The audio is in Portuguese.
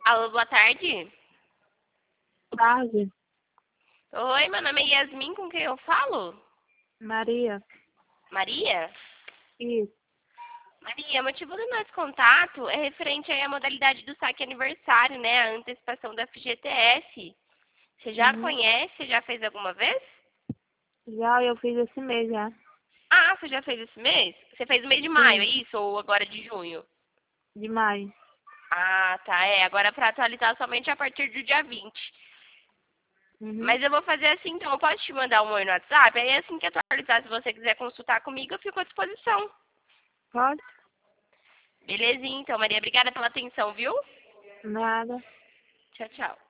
Alô, boa tarde. Tarde, Oi, meu nome é Yasmin, com quem eu falo? Maria. Maria? Isso. Maria, o motivo do nosso contato é referente aí à modalidade do saque aniversário, né? A antecipação da FGTS. Você já Uhum. conhece? Já fez alguma vez? Já eu fiz esse mês já. Ah, você já fez esse mês? Você fez no mês de maio, é Sim, isso? Ou agora de junho? de maio. Ah, tá. É, agora para atualizar somente a partir do dia 20. Uhum. Mas eu vou fazer assim, então. Eu posso te mandar um oi no WhatsApp? Aí assim que atualizar, se você quiser consultar comigo, eu fico à disposição. Pode? Belezinha, então, Maria. Obrigada pela atenção, viu? Nada. Tchau, tchau.